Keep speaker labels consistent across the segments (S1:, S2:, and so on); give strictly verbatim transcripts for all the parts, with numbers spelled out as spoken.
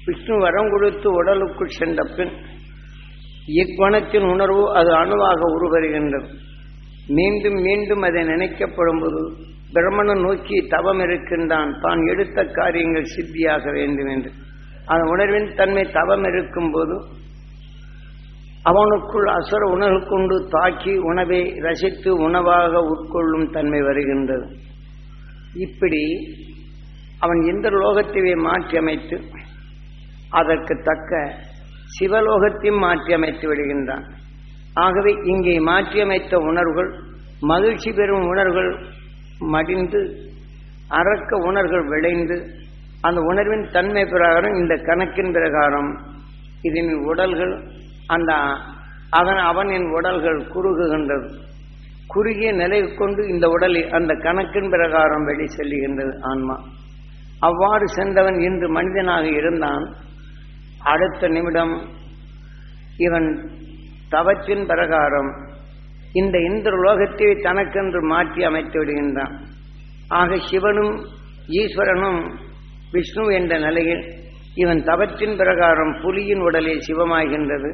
S1: விஷ்ணு வரம் கொடுத்து உடலுக்குள் சென்ற பின் இக்குணத்தின் உணர்வு அது அணுவாக உருவருகின்றது. மீண்டும் மீண்டும் அதை நினைக்கப்படும் போது பிரம்மனை நோக்கி தவம் இருக்கின்றான், தான் எடுத்த காரியங்கள் சித்தியாக வேண்டும் என்று. அந்த உணர்வின் தன்மை தவம் இருக்கும் போது அவனுக்குள் அசுர உணர்வு கொண்டு தாக்கி உணவை ரசித்து உணவாக உட்கொள்ளும் தன்மை வருகின்றது. இப்படி அவன் இந்த லோகத்தையே மாற்றி அமைத்து அதற்கு தக்க சிவலோகத்தையும் மாற்றி அமைத்து விடுகின்றான். ஆகவே இங்கே மாற்றியமைத்த உணர்வுகள் மகிழ்ச்சி பெறும் உணர்வுகள் மடிந்து அரக்க உணர்வுகள் விளைந்து அந்த உணர்வின் தன்மை பிரகாரம் இந்த கணக்கின் பிரகாரம் இதன் உடல்கள் அந்த அவன் அவனின் உடல்கள் குறுகுகின்றது. குறுகிய நிலை கொண்டு இந்த உடலில் அந்த கணக்கின் பிரகாரம் வெளி செல்லுகின்றது ஆன்மா. அவ்வாறு சென்றவன் இன்று மனிதனாக இருந்தான். அடுத்த நிமிடம் இவன் தவத்தின் பிரகாரம் இந்த இந்திர லோகத்தை தனக்கென்று மாற்றி அமைத்து விடுகின்றான். ஆக சிவனும் ஈஸ்வரனும் விஷ்ணு என்ற நிலையில் இவன் தவத்தின் பிரகாரம் புலியின் உடலே சிவமாகின்றது.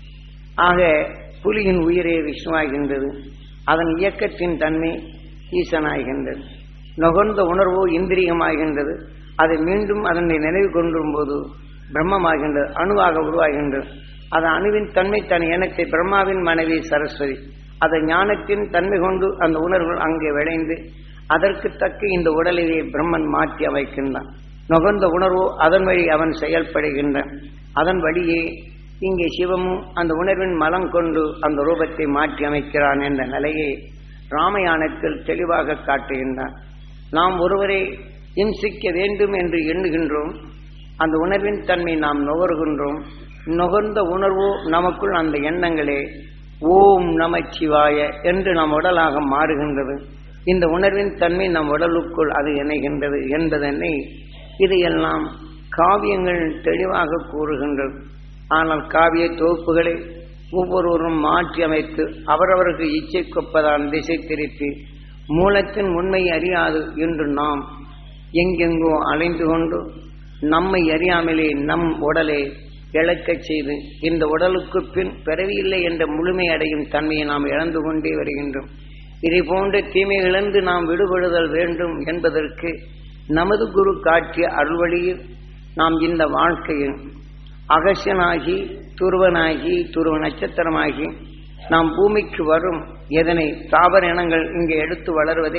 S1: ஆக புலியின் உயிரே விஷ்ணுவாகின்றது. அதன் இயக்கத்தின் தன்மை ஈசனாகின்றது. நுகர்ந்த உணர்வோ இந்திரியமாகின்றது. அதை மீண்டும் அதனை நினைவு கொண்டும் போது பிரம்மமாகின்றது, அணுவாக உருவாகின்றது. அது அணுவின் தன்மை தன் இனத்தை பிரம்மாவின் மனைவி சரஸ்வதி. அதை ஞானத்தின் தன்மை கொண்டு அந்த உணர்வுகள் அங்கே விளைந்து அதற்கு தக்க இந்த உடலையே பிரம்மன் மாற்றி அமைக்கின்றான். நுகர்ந்த உணர்வோ அதன் வழி அவன் செயல்படுகின்றான். அதன் வழியே இங்கே சிவமும் அந்த உணர்வின் மலம் கொண்டு அந்த ரூபத்தை மாற்றி அமைக்கிறான் என்ற நிலையை ராமயானத்தில் தெளிவாக காட்டுகின்றான். நாம் ஒருவரை இம்சிக்க வேண்டும் என்று எண்ணுகின்றோம். அந்த உணர்வின் தன்மை நாம் நுகர்கின்றோம். நுகர்ந்த உணர்வோ நமக்குள் அந்த எண்ணங்களே ஓம் நமச்சிவாய என்று நம் உடலாக மாறுகின்றது. இந்த உணர்வின் தன்மை நம் உடலுக்குள் அது இணைகின்றது என்பதனை இதையெல்லாம் காவியங்கள் தெளிவாக கூறுகின்றது. ஆனால் காவிய தொகுப்புகளை ஒவ்வொருவரும் மாற்றி அமைத்து அவரவருக்கு இச்சைக்கொப்பதான் திசை திருப்பி மூலத்தின் உண்மை அறியாது என்று நாம் எங்கெங்கோ அலைந்து கொண்டு நம்மை அறியாமலே நம் உடலை இழக்கச் செய்து இந்த உடலுக்கு பின் பிறவியில்லை என்ற முழுமை அடையும் தன்மையை நாம் இழந்து கொண்டே வருகின்றோம். இதை போன்ற தீமைகளிலிருந்து நாம் விடுபடுதல் வேண்டும் என்பதற்கு நமது குரு காட்டிய அருள்வழியில் நாம் இந்த வாழ்க்கையில் அகசியனாகி துருவனாகி துருவ நட்சத்திரமாகி நாம் பூமிக்கு வரும் எதனை தாவர இனங்கள் இங்கே எடுத்து வளர்வதை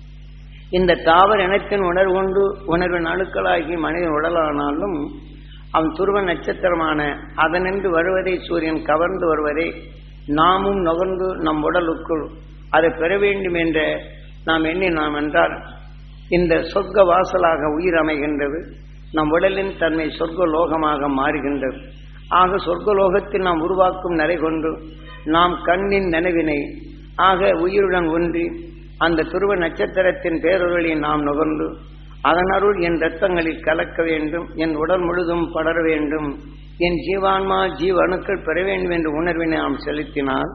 S1: இந்த தாவர இனத்தின் உணர்வு கொண்டு உணர்வின் அணுக்களாகி மனித உடலானாலும் அவன் துருவ நட்சத்திரமான அதனின்று வருவதை சூரியன் கவர்ந்து வருவதை நாமும் நுகர்ந்து நம் உடலுக்குள் அதை பெற வேண்டும் என்ற நாம் எண்ணினோம் என்றால் இந்த சொர்க்க வாசலாக உயிர் அமைகின்றது. நம் உடலின் தன்மை சொர்க்க லோகமாக மாறுகின்றது. ஆக சொர்க்க லோகத்தில் நாம் உருவாக்கும் நிலை கொண்டு நாம் கண்ணின் நினைவினை ஆக உயிருடன் ஒன்றி அந்த துருவ நட்சத்திரத்தின் பேரொருளை நாம் நுகர்ந்து அதன் அருள் என் இரத்தங்களில் கலக்க வேண்டும், என் உடல் முழுதும் படர வேண்டும், என் ஜீவான்மா ஜீவ அணுக்கள் பெற வேண்டும் என்ற உணர்வினை நாம் செலுத்தினால்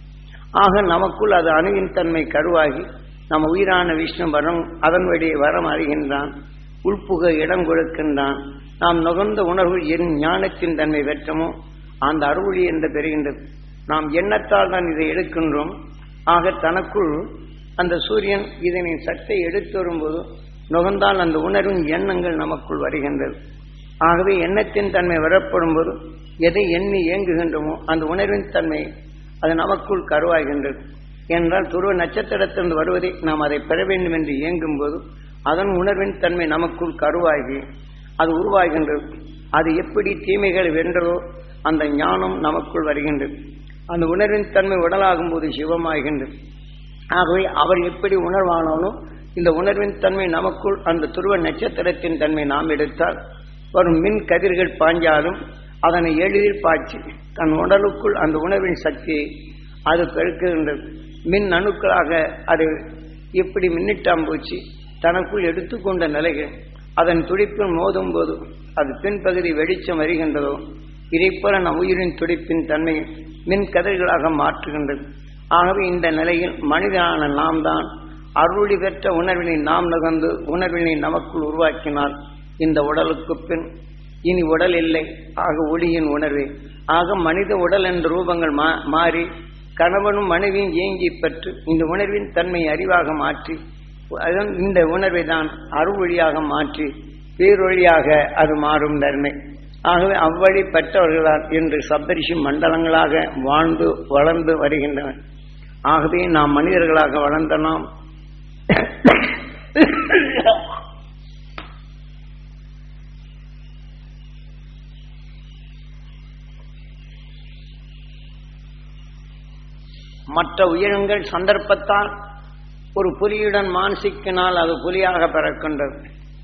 S1: ஆக நமக்குள் அது அணுவின் தன்மை கருவாகி நம்ம உயிரான விஷ்ணு வரம் அதன் வழியை வரம் அறிகின்றான், உள்புக இடம் கொடுக்கின்றான். நாம் நுகர்ந்த உணர்வு என் ஞானத்தின் தன்மை வெற்றமோ அந்த அருளி என்று பெறுகின்றது. நாம் எண்ணத்தால் தான் இதை எடுக்கின்றோம். ஆக தனக்குள் அந்த சூரியன் இதனை சட்டை எடுத்து வரும்போது நுகர்ந்தால் அந்த உணர்வின் எண்ணங்கள் நமக்குள் வருகின்றது. ஆகவே எண்ணத்தின் தன்மை வரப்படும் போது எதை எண்ணி இயங்குகின்றமோ அந்த உணர்வின் தன்மை அது நமக்குள் கருவாகின்றது. என்றால் துருவ நட்சத்திரத்திலிருந்து வருவதை நாம் அதை பெற வேண்டும் என்று இயங்கும் போது அதன் உணர்வின் தன்மை நமக்குள் கருவாகி அது உருவாகின்றது. அது எப்படி தீமைகள் வென்றதோ அந்த ஞானம் நமக்குள் வருகின்றது. அந்த உணர்வின் தன்மை உடலாகும் போது சிவமாகின்றது. ஆகவே அவர் எப்படி உணர்வானாலும் இந்த உணர்வின் தன்மை நமக்குள் அந்த துருவ நட்சத்திரத்தின் தன்மை நாம் எடுத்தால் வரும் மின் கதிர்கள் பாய்ஞ்சாலும் அதனை எளிதில் பாய்ச்சி தன் உடலுக்குள் அந்த உணர்வின் சக்தியை அது பெருக்குகின்றது. மின் அணுக்களாக அது எப்படி மின்னிட்டாம்பூச்சி தனக்குள் எடுத்துக்கொண்ட நிலைகள் அதன் துடிப்பில் மோதும் போது அது பின்பகுதி வெளிச்சம் வருகின்றதோ இதைப்போல நம் உயிரின் துடிப்பின் தன்மை மின் கதிர்களாக மாற்றுகின்றது. ஆகவே இந்த நிலையில் மனிதனான நாம் தான் அருளி பெற்ற உணர்வினை நாம் நுகர்ந்து உணர்வினை நமக்குள் உருவாக்கினால் இந்த உடலுக்கு பின் இனி உடல் இல்லை, ஆக ஒளியின் உணர்வே. ஆக மனித உடல் என்ற ரூபங்கள் மா மாறி கணவனும் மனைவியும் ஏங்கி பெற்று இந்த உணர்வின் தன்மையை அறிவாக மாற்றி அதன் இந்த உணர்வை தான் அருள் வழியாக மாற்றி பேரொழியாக அது மாறும் தன்மை. ஆகவே அவ்வழி பெற்றவர்களால் இன்று சப்தரிஷி மண்டலங்களாக வாழ்ந்து வளர்ந்து வருகின்றனர். ஆகவே நாம் மனிதர்களாக வளர்ந்த நாம் மற்ற உயிரினங்கள் சந்தர்ப்பத்தால் ஒரு புலியுடன் மான் சிக்கினால் அது புலியாக பிறக்கின்றது.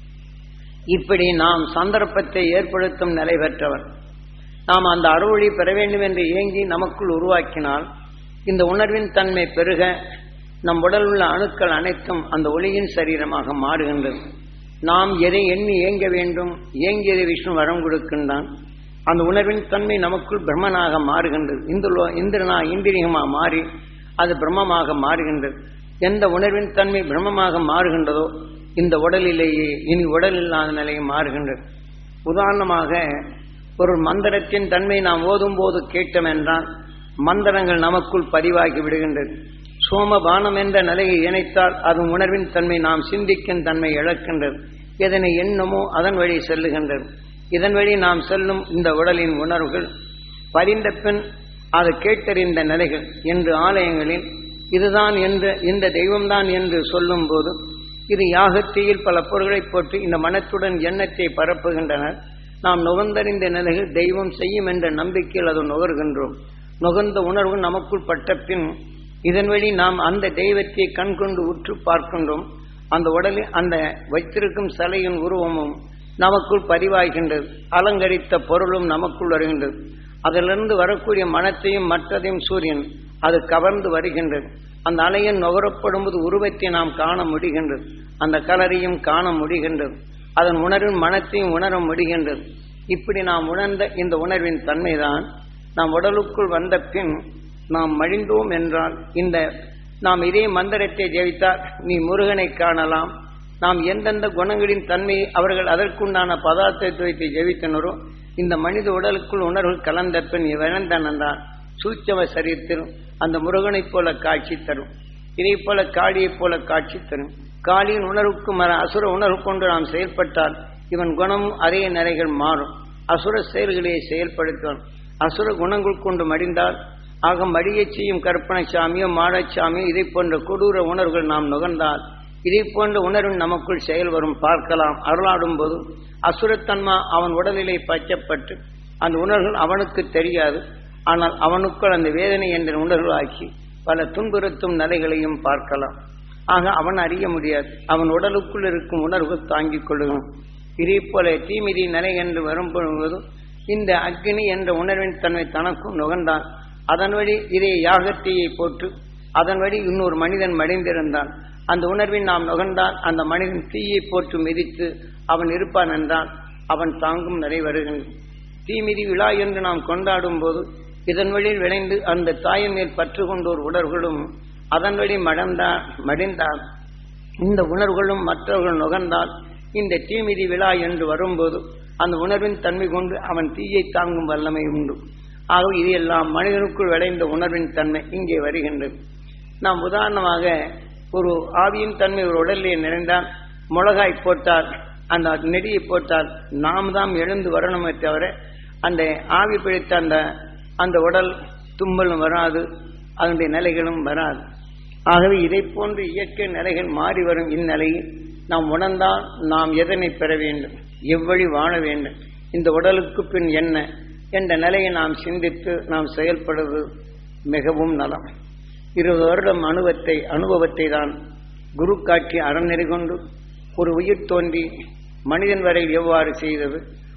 S1: இப்படி நாம் சந்தர்ப்பத்தை ஏற்படுத்தும் நிலை பெற்றவர். நாம் அந்த அருளை பெற வேண்டும் என்று ஏங்கி நமக்குள் உருவாக்கினால் இந்த உணர்வின் தன்மை பெருக நம் உடல் உள்ள அணுக்கள் அனைத்தும் அந்த ஒளியின் சரீரமாக மாறுகின்றது. நாம் எதை எண்ணி ஏங்க வேண்டும், ஏங்கியதை விஷ்ணு வரம் கொடுக்கின்றான். அந்த உணர்வின் தன்மை நமக்குள் பிரம்மனாக மாறுகின்றது. இந்துலோ இந்திரனா இந்திரியமாக மாறி அது பிரம்மமாக மாறுகின்றது. எந்த உணர்வின் தன்மை பிரம்மமாக மாறுகின்றதோ இந்த உடலிலேயே இனி உடல் இல்லாத நிலையை மாறுகின்றது. உதாரணமாக ஒரு மந்திரத்தின் தன்மை நாம் ஓதும் போது கேட்டோம் என்றால் மந்திரங்கள் நமக்குள் பதிவாகி விடுகின்றது. சோமபானம் என்ற நிலையை இணைத்தால் அது உணர்வின் தன்மை நாம் சிந்திக்கும் தன்மை இழக்கின்றது. எதனை எண்ணமோ அதன் வழி செல்லுகின்றது. இதன் வழி நாம் செல்லும் இந்த உடலின் உணர்வுகள் பதிந்த பின் அது கேட்டறிந்த நிலைகள் என்று ஆலயங்களில் இதுதான் என்று இந்த தெய்வம்தான் என்று சொல்லும் போது இது யாகத்தீயில் பல பொருள்களை போட்டு இந்த மனத்துடன் எண்ணத்தை பரப்புகின்றனர். நாம் நுகர்ந்தறிந்த நிலைகள் தெய்வம் செய்யும் என்ற நம்பிக்கையில் அது நுகர்கின்றோம். நுகர்ந்த உணர்வு நமக்குள் பட்ட பின் இதன் வழி நாம் அந்த தெய்வத்தை கண்கொண்டு உற்று பார்க்கின்றோம். அந்த உடலில் அந்த வைத்திருக்கும் சிலையின் உருவமும் நமக்குள் பதிவாகின்றது. அலங்கரித்த பொருளும் நமக்குள் வருகின்றது. அதிலிருந்து வரக்கூடிய மனத்தையும் மற்றதையும் சூரியன் அது கவர்ந்து வருகின்றது. அந்த அலையின் நுகரப்படும் போது உருவத்தை நாம் காண முடிகின்றது. அந்த கலரையும் காண முடிகின்றது. அதன் உணர்வின் மனத்தையும் உணர முடிகின்றது. இப்படி நாம் உணர்ந்த இந்த உணர்வின் தன்மைதான் நாம் உடலுக்குள் வந்த பின் நாம் மழிந்தோம் என்றால் இந்த நாம் இதே மந்திரத்தை ஜெயித்தால் நீ முருகனை காணலாம். நாம் எந்தெந்த குணங்களின் தன்மையை அவர்கள் அதற்குண்டான பதார்த்தத்தை வைத்து ஜெயித்தனரோ இந்த மனித உடலுக்குள் உணர்வு கலந்த பின் இவனந்தான் சூட்சம சரீரத்தில் அந்த முருகனைப் போல காட்சி தரும். இதை போல காளியைப் போல காட்சி தரும். காளியின் உணர்வுக்கு மர அசுர உணர்வு கொண்டு நாம் செயல்பட்டால் இவன் குணமும் அதே நிலைகள் மாறும். அசுர செயல்களை செயல்படுத்துவான். அசுர குணங்கள் கொண்டு மடிந்தால் ஆக மடியச் செய்யும் கற்பனை சாமியோ மாடச்சாமியோ இதை போன்ற கொடூர உணர்வுகள் நாம் நுகர்ந்தால் இதை போன்ற உணர்வு நமக்குள் செயல் வரும். பார்க்கலாம். அருளாடும் போது அசுரத்தன்மா அவன் உடலிலே பச்சப்பட்டு அந்த உணர்வுகள் அவனுக்கு தெரியாது. ஆனால் அவனுக்குள் அந்த வேதனை என்ற உணர்வு ஆக்கி பல துன்புறுத்தும் நிலைகளையும் பார்க்கலாம். ஆக அவன் அறிய முடியாது. அவன் உடலுக்குள் இருக்கும் உணர்வுகள் தாங்கிக் கொள்ளும். இதே போல தீமிதி நிலை என்று வரும்போது இந்த அக்னி என்ற உணர்வின் தன்மை தனக்கும் நுகர்ந்தான். அதன் வழி இதை யாகத்தீயை போட்டு அதன் வழி இன்னொரு மனிதன் மடிந்திருந்தான். அந்த உணர்வின் நாம் நுகர்ந்தால் அந்த மனிதன் தீயை போட்டு மிதித்து அவன் இருப்பான் என்றால் அவன் தாங்கும் நிலை வருகின்றது. தீமிதி விழா என்று நாம் கொண்டாடும் போது இதன் வழியில் விளைந்து அந்த தாயின் மேல் பற்று கொண்டோர் உணர்வுகளும் அதன் வழி மடந்தால் மடிந்தால் இந்த உணர்வுகளும் மற்றவர்கள் நுகர்ந்தால் இந்த தீமிதி விழா என்று வரும்போது அந்த உணர்வின் தன்மை கொண்டு அவன் தீயை தாங்கும் வல்லமை உண்டு. ஆகவே இதையெல்லாம் மனிதனுக்குள் விளைந்த உணர்வின் தன்மை இங்கே வருகின்றது. நாம் உதாரணமாக ஒரு ஆவியின் தன்மை ஒரு உடலிலே நிறைந்தால் மிளகாய் போட்டால் அந்த நெடியை போட்டால் நாம் தான் எழுந்து வரணுமே தவிர அந்த ஆவி பிடித்த அந்த அந்த உடல் தும்பலும் வராது, அதனுடைய நிலைகளும் வராது. ஆகவே இதை போன்று இயற்கை நிலைகள் மாறி வரும் இந்நிலையில் நாம் உணர்ந்தால் நாம் எதனை பெற வேண்டும், எவ்வழி வாழ வேண்டும், இந்த உடலுக்கு பின் என்ன என்ற நிலையை நாம் சிந்தித்து நாம் செயல்படுவது மிகவும் நலம். இருபது வருடம் அனுபவத்தை அனுபவத்தை தான் குரு காட்சி அறநெறி கொண்டு ஒரு உயிர் தோன்றி மனிதன் வரையில் எவ்வாறு செய்தது,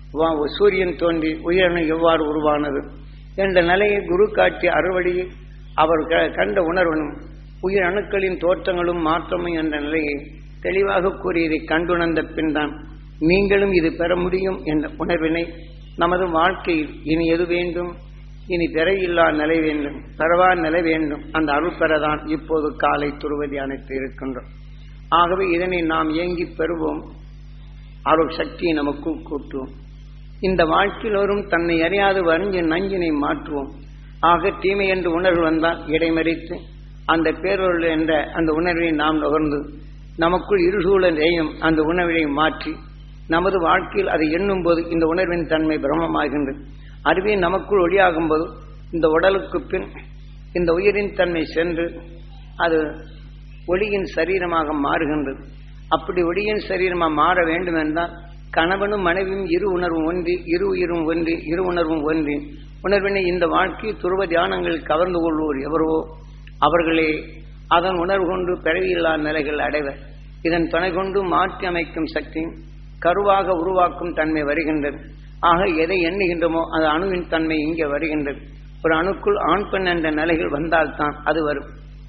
S1: சூரியன் தோன்றி உயிரணு எவ்வாறு உருவானது என்ற நிலையை குரு காட்சி அறுவழியில் அவர் கண்ட உணர்வனும் உயிர் அணுக்களின் தோற்றங்களும் மாற்றமும் என்ற நிலையை தெளிவாக கூறியதை கண்டுணர்ந்த பின் தான் நீங்களும் இது பெற முடியும் என்ற உணர்வினை நமது வாழ்க்கையில் இனி எது வேண்டும், இனி பிறையில்லா நிலை வேண்டும், பெறவா நிலை வேண்டும், அந்த அருள் பெறதான் இப்போது காலை துருவதி அனைத்து இருக்கின்றோம். ஆகவே இதனை நாம் ஏங்கி பெறுவோம். அருள் சக்தியை நமக்கு கூட்டுவோம். இந்த வாழ்க்கையிலோரும் தன்னை அறியாது வரிஞ்ச நஞ்சினை மாற்றுவோம். ஆக தீமை என்று உணர்வு வந்தால் இடைமறித்து அந்த பேரொருள் என்ற அந்த உணர்வை நாம் நுகர்ந்து நமக்குள் இருசூழலையும் அந்த உணர்வை மாற்றி நமது வாழ்க்கையில் அதை எண்ணும் போது இந்த உணர்வின் தன்மை பிரமமாகின்றது. அறிவே நமக்குள் ஒளியாகும் போது இந்த உடலுக்கு பின் இந்த உயிரின் தன்மை சென்று அது ஒளியின் சரீரமாக மாறுகின்றது. அப்படி ஒளியின் சரீரமாக மாற வேண்டும் என்றால் கணவனும் மனைவியும் இரு உணர்வும் ஒன்றி இரு உயிரும் ஒன்றி இரு உணர்வும் ஒன்றி உணர்வினை இந்த வாழ்க்கை துருவ தியானங்களில் கவர்ந்து கொள்வோர் எவரோ அவர்களே அதன் உணர்வு கொண்டு பிறவியில்லா நிலைகள் அடைவர். இதன் துணை கொண்டு மாற்றி அமைக்கும் சக்தி கருவாக உருவாக்கும் தன்மை வருகின்றது. ஆக எதை எண்ணுகின்றமோ அது அணுவின் தன்மை இங்கே வருகின்றது. ஒரு அணுக்குள் ஆண் பெண் என்ற நிலைகள் வந்தால்தான் அது வரும்.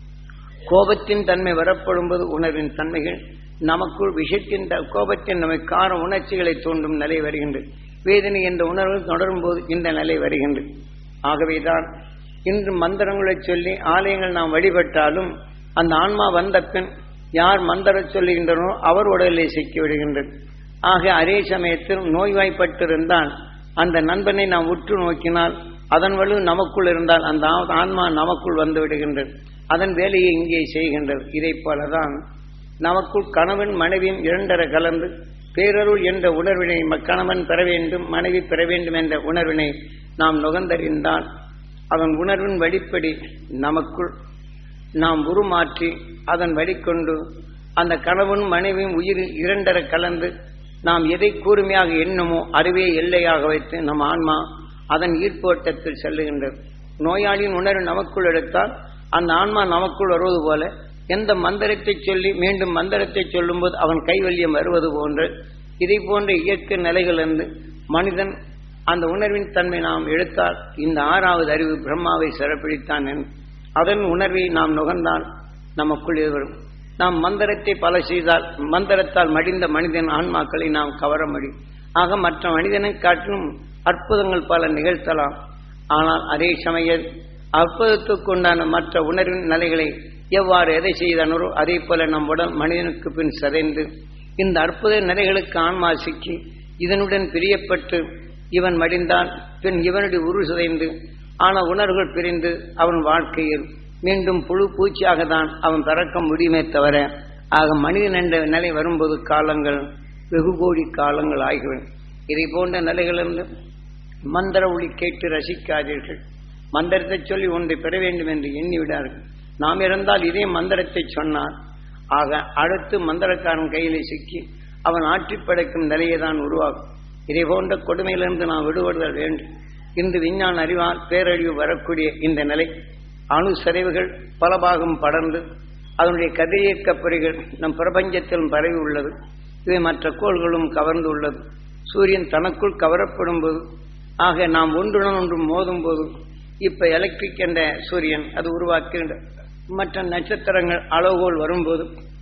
S1: கோபத்தின் தன்மை வரப்படும்போது உணர்வின் தன்மைகள் நமக்குள் விஷத்தின் கோபத்தின் நம்மை கார உணர்ச்சிகளை தூண்டும் நிலை வருகின்றது. வேதனை என்ற உணர்வு தொடரும் போது இந்த நிலை வருகின்றது. ஆகவேதான் இன்று மந்திரங்களை சொல்லி ஆலயங்கள் நாம் வழிபட்டாலும் அந்த ஆன்மா வந்த பின் யார் மந்திர சொல்லுகின்றனோ அவர் உடலிலே சிக்கி விடுகின்றது. ஆக அதே சமயத்தில் நோய்வாய்ப்பட்டிருந்தால் அந்த நண்பனை நாம் உற்று நோக்கினால் அதன் வலு நமக்குள் இருந்தால் அந்த ஆன்மா நமக்குள் வந்து விடுகின்றது. அதன் வேலையை இங்கே செய்கின்றது. இதை போலதான் நமக்குள் கணவன் மனைவியும் இரண்டரை கலந்து பேரருள் என்ற உணர்வினை கணவன் பெற வேண்டும் மனைவி பெற வேண்டும் என்ற உணர்வினை நாம் நுகர்ந்தறிந்தால் அதன் உணர்வின் வழிப்படி நமக்குள் நாம் உருமாற்றி அதன் வழிகொண்டு அந்த கணவன் மனைவியும் உயிர் இரண்டரை கலந்து நாம் எதை கூர்மையாக எண்ணுமோ அறிவே எல்லையாக வைத்து நம் ஆன்மா அதன் ஈர்ப்போட்டத்தில் செல்லுகின்றது. நோயாளியின் உணர்வு நமக்குள் எடுத்தால் அந்த ஆன்மா நமக்குள் வருவது போல எந்த மந்திரத்தை சொல்லி மீண்டும் மந்திரத்தை சொல்லும் போது அவன் கைவல்யம் வருவது போன்று இதை போன்ற இயற்கை நிலைகளிலிருந்து மனிதன் அந்த உணர்வின் தன்மை நாம் எடுத்தால் இந்த ஆறாவது அறிவு பிரம்மாவை சிறப்பிடித்தான் என்று அதன் உணர்வை நாம் நுகர்ந்தால் நமக்குள் வரும். நாம் மந்திரத்தை பல செய்தால் மந்திரத்தால் மடிந்த மனிதன் ஆன்மாக்களை நாம் கவர முடியும். ஆக மற்ற மனிதனை காட்டிலும் அற்புதங்கள் பல நிகழ்த்தலாம். ஆனால் அதே சமயம் அற்புதத்துக்கு உண்டான மற்ற உணர்வின் நிலைகளை எவ்வாறு எதை செய்தனரோ அதே போல நம் உடல் மனிதனுக்கு பின் சிதைந்து இந்த அற்புத நிலைகளுக்கு ஆன்மா சிக்கி இதனுடன் பிரியப்பட்டு இவன் மடிந்தான் பின் இவனுடைய உரு சிதைந்து ஆன உணர்வுகள் பிரிந்து அவன் வாழ்க்கையில் மீண்டும் புழு பூச்சியாக தான் அவன் பிறக்க முடியுமே தவிர ஆக மனிதன் என்ற நிலை வரும்போது காலங்கள் வெகு கோடி காலங்கள் ஆகிவிடும். இதை போன்ற நிலைகளிலிருந்து மந்திர ஒளி கேட்டு ரசிக்காதீர்கள். மந்திரத்தை சொல்லி ஒன்றை பெற வேண்டும் என்று எண்ணிவிடார்கள். நாம் இருந்தால் இதே மந்திரத்தை சொன்னார் ஆக அடுத்து மந்திரக்காரன் கையிலே சிக்கி அவன் ஆற்றி படைக்கும் நிலையை தான் உருவாகும். இதை போன்ற கொடுமையிலிருந்து நாம் விடுபடுதல் வேண்டும். இன்று விஞ்ஞான அறிவால் பேரழிவு வரக்கூடிய இந்த நிலை அணு சரிவுகள் பல பாகம் படர்ந்து அதனுடைய கதிரியக்க பொறிகள் நம் பிரபஞ்சத்திலும் பரவி உள்ளது. இவை மற்ற கோள்களும் கவர்ந்து உள்ளது. சூரியன் தனக்குள் கவரப்படும் போது ஆக நாம் ஒன்றுடன் ஒன்று மோதும் போது இப்ப எலக்ட்ரிக் என்ற சூரியன் அது உருவாக்குகின்ற மற்ற நட்சத்திரங்கள் அளவுகோல் வரும்போது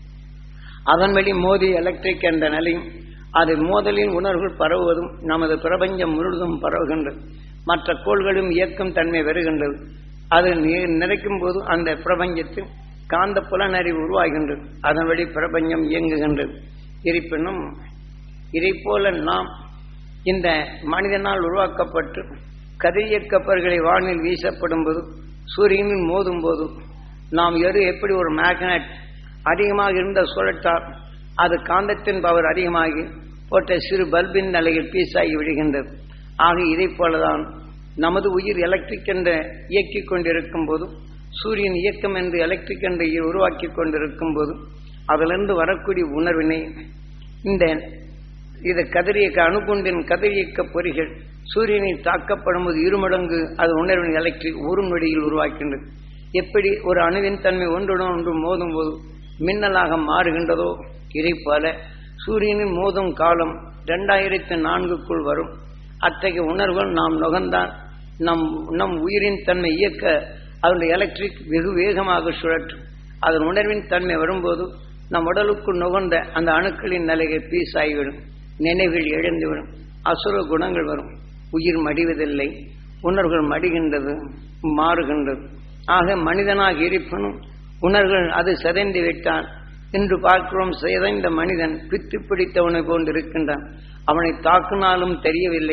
S1: அதன் வழி மோதி எலக்ட்ரிக் என்ற நிலையும் அது மோதலின் உணர்வுகள் பரவுவதும் நமது பிரபஞ்சம் முழுவதும் பரவுகின்றது. மற்ற கோள்களும் இயக்கம் தன்மை வருகின்றது. அது நிறைக்கும் போது அந்த பிரபஞ்சத்தில் காந்த புலனறிவு உருவாகின்றது. அதன் வழி பிரபஞ்சம் இயங்குகின்றது. இருப்பினும் இதை போல நாம் இந்த மனிதனால் உருவாக்கப்பட்டு கதிரியக்கப்பர்களை வானில் வீசப்படும் போது சூரியனில் மோதும் போது நாம் எரு எப்படி ஒரு மேக்னட் அதிகமாக இருந்த சுழற்றால் அது காந்தத்தின் பவர் அதிகமாகி போட்ட சிறு பல்பின் நிலையில் பீஸாகி விடுகின்றது. ஆக இதை போலதான் நமது உயிர் எலக்ட்ரிக் என்று இயக்கிக் கொண்டிருக்கும் போது சூரியன் இயக்கம் என்று எலக்ட்ரிக் என்று உருவாக்கி கொண்டிருக்கும் போது அதிலிருந்து வரக்கூடிய உணர்வினை இந்த இது கதிரியக்க அணுகுண்டின் கதிரியக்க பொறிகள் சூரியனில் தாக்கப்படும் போது இருமடங்கு அது உணர்வின் எலக்ட்ரிக் ஒரு நொடியில் உருவாக்கின்றது. எப்படி ஒரு அணுவின் தன்மை ஒன்றுடன் ஒன்று மோதும் போது மின்னலாக மாறுகின்றதோ இதை போல சூரியனின் மோதும் காலம் இரண்டாயிரத்தி நான்குக்குள் வரும். அத்தகைய உணர்வுகள் நாம் நுகர்ந்தால் நம் நம் உயிரின் தன்மை இயக்க அதனுடைய எலக்ட்ரிக் வெகு வேகமாக சுழற்றும். அதன் உணர்வின் தன்மை வரும்போது நம் உடலுக்குள் நுகர்ந்த அந்த அணுக்களின் நிலைகள் பீஸாகிவிடும். நினைவுகள் எழுந்துவிடும். அசுர குணங்கள் வரும். உயிர் மடிவதில்லை, உணர்வுகள் மடிகின்றது, மாறுகின்றது. ஆக மனிதனாக இருப்பினும் உணர்வுகள் அது சிதைந்து விட்டால் இன்று பார்க்கிறோம் சிதைந்த மனிதன் பித்து பிடித்தவனை போன்று இருக்கின்றான். அவனை தாக்குனாலும் தெரியவில்லை,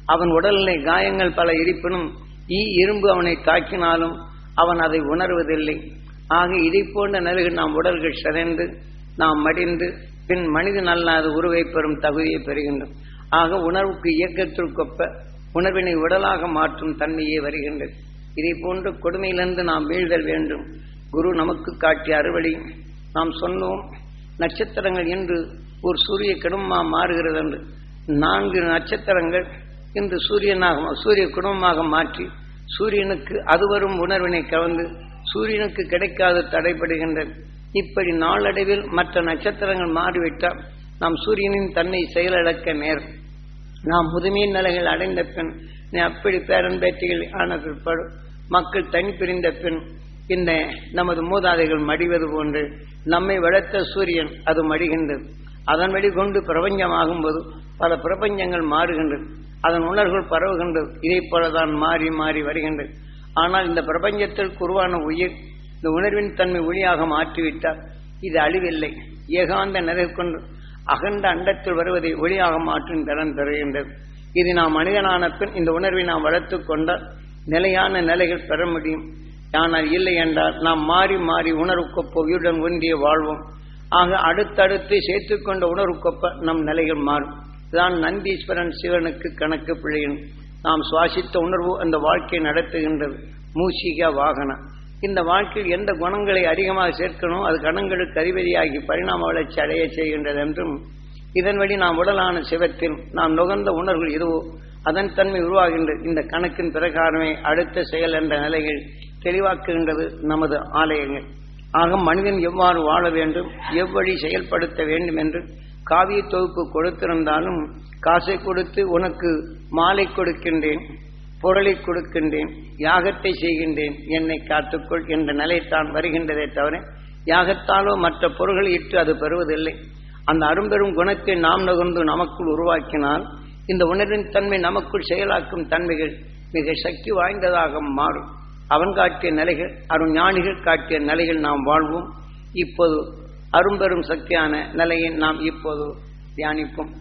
S1: அவன் உடல்நிலை காயங்கள் பல இருப்பினும் ஈ இரும்பு அவனை தாக்கினாலும் அவன் அதை உணர்வதில்லை. ஆக இதை போன்ற நிலைகள் நாம் உடல்கள் சிதைந்து நாம் மடிந்து பின் மனிதன் அல்லாத உருவை பெறும் தகுதியை பெறுகின்றோம். ஆக உணர்வுக்கு இயக்கத்திற்கொப்ப உணர்வினை உடலாக மாற்றும் தன்மையே வருகின்றது. இதை போன்ற கொடுமையிலிருந்து நாம் வீழ்தல் வேண்டும். குரு நமக்கு காட்டிய அறுவழி நாம் சொன்னோம். நட்சத்திரங்கள் இன்று ஒரு சூரிய குடும்பமாக மாறுகிறது என்று நான்கு நட்சத்திரங்கள் இன்று சூரியனாக சூரிய குடும்பமாக மாற்றி சூரியனுக்கு அது வரும் உணர்வினை கவர்ந்து சூரியனுக்கு கிடைக்காது தடைபடுகின்றது. இப்படி நாளடைவில் மற்ற நட்சத்திரங்கள் மாறிவிட்டால் நாம் சூரியனின் தன்னை செயலிழக்க நேரம். நாம் முதுமையின் நிலைகள் அடைந்த பின் அப்படி பேரன் பேட்டிகள் ஆன பிற்பாடு மக்கள் தனி பிரிந்த பின் இந்த நமது மூதாதைகள் மடிவது போன்று நம்மை வளர்த்த சூரியன் அது மடிகின்றது. அதன் வழி கொண்டு பிரபஞ்சமாகும்போது பல பிரபஞ்சங்கள் மாறுகின்றது. அதன் உணர்வுகள் பரவுகின்றது. இதை போலதான் மாறி மாறி வருகின்றது. ஆனால் இந்த பிரபஞ்சத்தில் உருவான உயிர் இந்த உணர்வின் தன்மை ஒளியாக மாற்றிவிட்டால் இது அழிவில்லை. ஏகாந்த நிலை கொண்டு அகண்ட அண்டத்தில் வருவதை ஒளியாக மாற்றும் திறன் பெறுகின்றது. இது நாம் மனிதனான பின் இந்த உணர்வை நாம் வளர்த்து கொண்டால் நிலையான நிலைகள் பெற முடியும். ஆனால் இல்லை என்றால் நாம் மாறி மாறி உணர்வுக்கொப்ப உயிருடன் ஒன்றிய வாழ்வோம். ஆக அடுத்தடுத்து சேர்த்துக்கொண்ட உணர்வுக்கொப்ப நம் நிலைகள் மாறும். இதுதான் நந்தீஸ்வரன் சிவனுக்கு கணக்கு பிழையின் நாம் சுவாசித்த உணர்வு அந்த வாழ்க்கையை நடத்துகின்றது. மூஷிக வாகனம் இந்த வாழ்க்கையில் எந்த குணங்களை அதிகமாக சேர்க்கணும் அது கணங்களுக்கு அதிபதியாகி பரிணாம வளர்ச்சி அடைய செய்கின்றது என்றும் இதன் வழி நாம் உடலான சிவத்தில் நாம் நுகர்ந்த உணர்வு இதுவோ அதன் தன்மை உருவாகின்றது. இந்த கணக்கின் பிரகாரமே அடுத்த செயல் என்ற நிலைகள் தெளிவாக்குகின்றது நமது ஆலயங்கள். ஆக மனிதன் எவ்வாறு வாழ வேண்டும் எவ்வழி செயல்படுத்த வேண்டும் என்று காவிய தொகுப்பு கொடுத்திருந்தாலும் காசை கொடுத்து உனக்கு மாலை கொடுக்கின்றேன் பொருளை கொடுக்கின்றேன் யாகத்தை செய்கின்றேன் என்னை காத்துக்கொள் என்ற நிலைத்தான் வருகின்றதே தவிர யாகத்தாலோ மற்ற பொருள்களை இட்டு அது பெறுவதில்லை. அந்த அரும்பெரும் குணத்தை நாம் நுகர்ந்து நமக்குள் உருவாக்கினால் இந்த உணர்வின் தன்மை நமக்குள் செயலாக்கும் தன்மைகள் மிக சக்தி வாய்ந்ததாக மாறும். அவன் காட்டிய நிலைகள் அருஞானிகள் காட்டிய நிலைகள் நாம் வாழ்வோம். இப்போது அரும்பெரும் சக்தியான நிலையை நாம் இப்போது தியானிப்போம்.